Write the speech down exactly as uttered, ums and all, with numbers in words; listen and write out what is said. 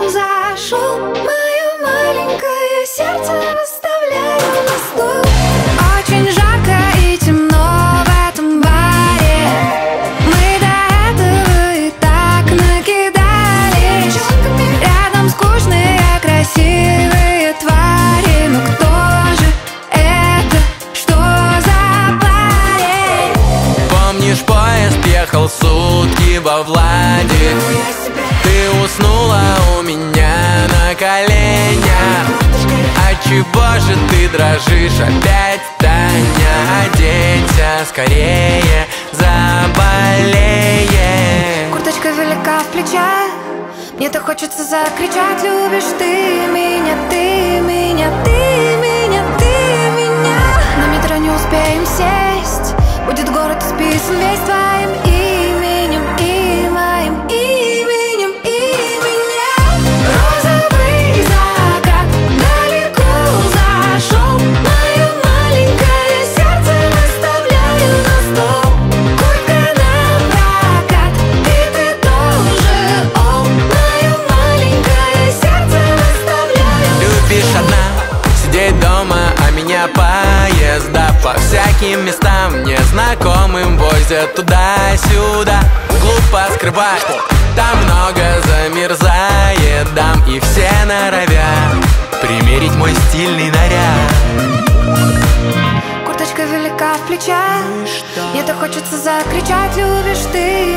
зашел, мое маленькое сердце выставляю на стол. Очень жарко и темно в этом баре. Мы до этого и так накидались. Рядом скучные, красивые твари. Но кто же это? Что за парень? Помнишь, поезд ехал сутки во Владе? Ты уснула у меня на коленях. Отчего же ты дрожишь опять, Таня? Оденься скорее, заболеешь. Курточка велика в плечах, мне-то хочется закричать. Любишь ты меня, ты меня, ты меня, ты меня. На метро не успеем сесть, будет город исписан весь твоим именем и моим именем и меня. Розовый закат далеко зашел, мое маленькое сердце выставляю на стол. Куртка напрокат, и ты тоже, о, мое маленькое сердце выставляю. Любишь одна сидеть дома, а меня поезда по всяким местам незнакомым возят туда-сюда. Глупо скрывать, там много замерзает дам, и все норовят примерить мой стильный наряд. Курточка велика в плечах, мне-то хочется закричать. Любишь ты